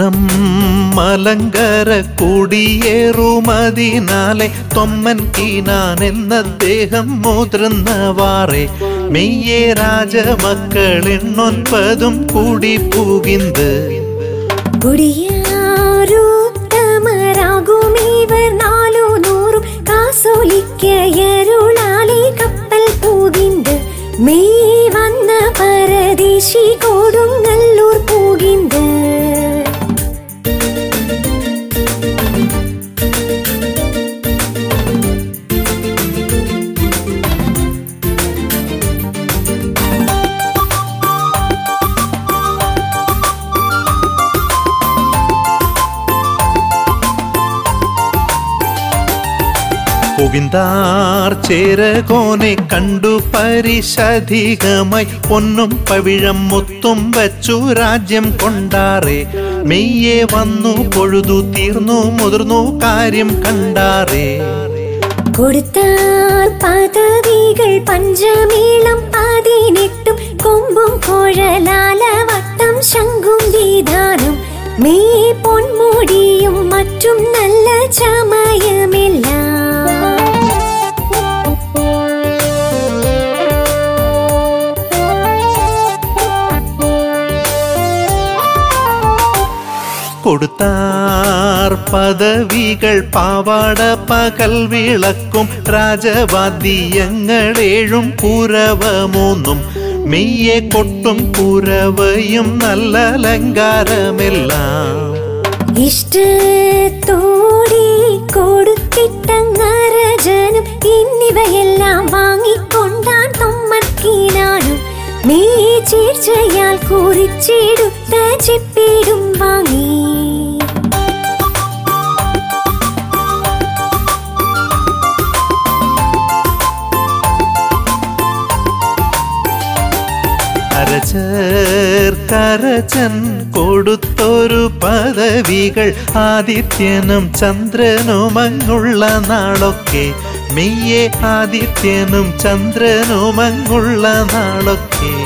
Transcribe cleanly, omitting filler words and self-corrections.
പൊന്നം മലങ്കര കുടിയേറുമതിനാലെ തൊമ്മൻ കീനാൻ എന്നദ്ദേഹം മുതിർന്നവാറെ മെയ്യേ രാജമക്കൾ 9 കൂടി പൂകിന്ത് കുടിയാരുത്തമരാകുമീവർ 400 കാസോലിക്കയരുളാലി കപ്പൽ പൂകിന്ത് മെയ് വന്ന പരദേശി കൊടുങ്ങല്ലൂർ പൂകിന്ത് പുകിന്താർ ചേരകോനെ കണ്ടു പരിശധികമായി പൊന്നും പവിഴം മുത്തും വച്ചു രാജ്യം കൊണ്ടാറേ മെയ്യെ വന്നു പൊഴുതു തീർന്നു മുതിർന്നു കാര്യം കണ്ടാറേ കൊടുത്താർ പദവികൾ പഞ്ചമേളം 18 കൊമ്പും കോഴലാല വട്ടം ശംഖും വിധാനം മെയ് പൊന്മുടിയും മറ്റും നല്ല ചമയമെല്ലാം കൊടുത്താർ പദവികൾ പാവാട പകൽ വിളക്കും രാജവാദ്യങ്ങളേഴും പുരവ 3 മെയ്യെ കൊട്ടും പുരവയും നല്ല അലങ്കാരമെല്ലാം ഇഷ്ടത്തോടെ കൊടുത്തിട്ടങ്ങരജനും എന്നിവയെല്ലാം വാങ്ങിക്കൊണ്ടാൻ തൊമ്മൻകീനാനും മെയ്യെ ചേർച്ചയാൽ കുറിച്ചെടുത്ത ചെപ്പീടും വാങ്ങി കരചൻ കൊടുത്തൊരു പദവികൾ ആദിത്യനും ചന്ദ്രനുമങ്ങുള്ള നാളൊക്കെ മെയ്യെ ആദിത്യനും ചന്ദ്രനുമങ്ങുള്ള നാളൊക്കെ